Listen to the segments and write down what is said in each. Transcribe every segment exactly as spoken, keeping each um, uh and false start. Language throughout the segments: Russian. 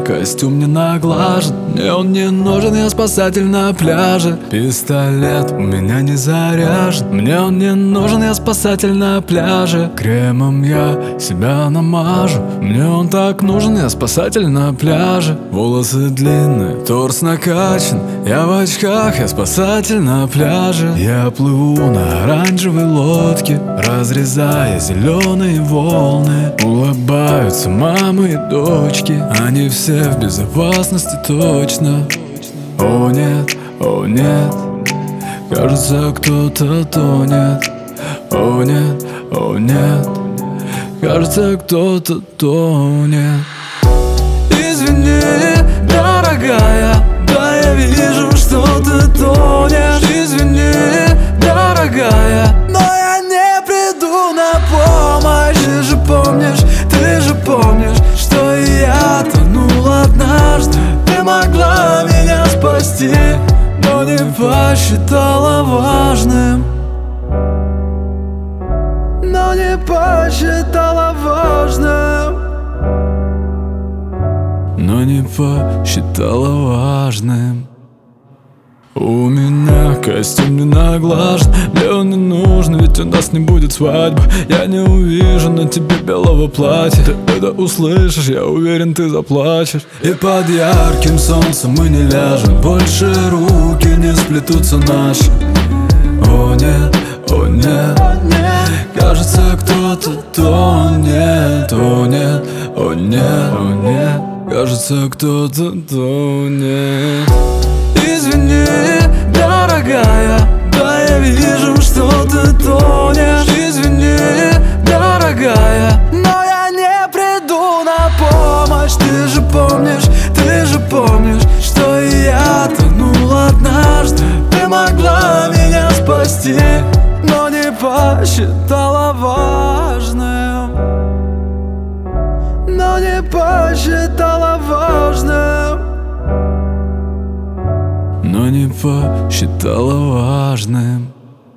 костюм не наглажен, мне он не нужен, я спасатель на пляже. Пистолет у меня не заряжен, мне он не нужен, я спасатель на пляже. Кремом я себя намажу, мне он так нужен, я спасатель на пляже. Волосы длинные, торс накачан, я в очках, я спасатель на пляже. Я плыву на оранжевой лодке, разрезая зеленые волны. Улыбаются мамы и дочки, они все в безопасности точно. О нет, о нет, кажется, кто-то тонет. О нет, о нет, кажется, кто-то тонет. Извини, дорогая, да я вижу, что ты тонешь. Извини, дорогая, но я не приду на помощь. Ты же помнишь, ты же помнишь, что и я тонул однажды. Ты могла меня спасти, но не посчитала важным. Но не посчитала важным. Но не посчитала важным. У меня костюм не наглажен, мне он не нужен, ведь у нас не будет свадьбы. Я не увижу на тебе белого платья. Ты это услышишь, я уверен, ты заплачешь. И под ярким солнцем мы не ляжем, больше руки не сплетутся наши. О нет, о нет, кажется, кто-то тонет. О нет, о нет, о нет, кажется, кто-то тонет. Извини, дорогая, да я вижу, что ты тонешь. Извини, дорогая, но я не приду на помощь. Ты же помнишь, ты же помнишь, что и я тонул однажды. Ты могла меня спасти, но не посчитала важным. Но не посчитала важным. Но не посчитала важным.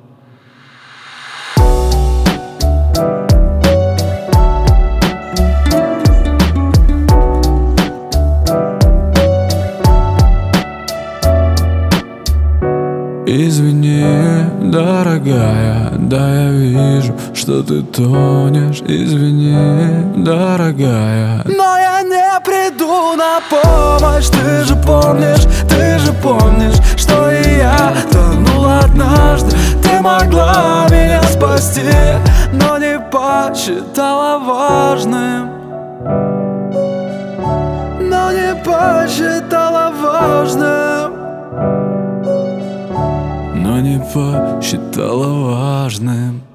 Извини, дорогая, да я вижу, что ты тонешь. Извини, дорогая, но я не приду на помощь. Ты же помнишь, ты же помнишь, что и я тонул однажды. Ты могла меня спасти, но не посчитала важным. Но не посчитала важным. Но не посчитала важным.